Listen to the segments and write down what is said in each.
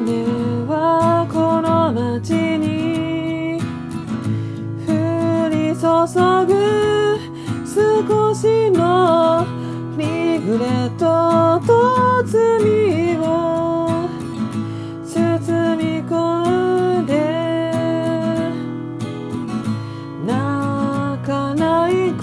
雨はこの街に降り注ぐ少しのリグレットと罪を包み込んで泣かない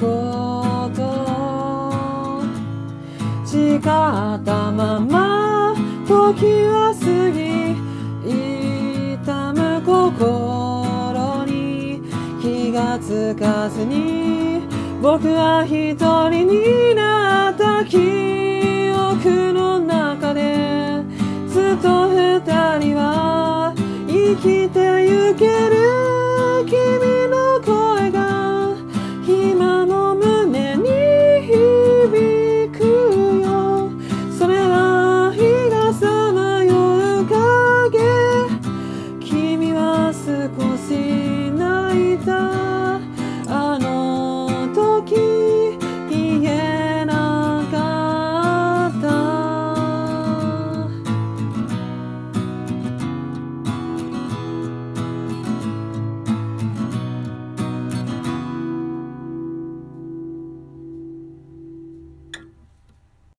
こと誓ったまま時は過ぎ痛む心に気がつかずに僕は一人になった記憶の中でずっと二人は生きて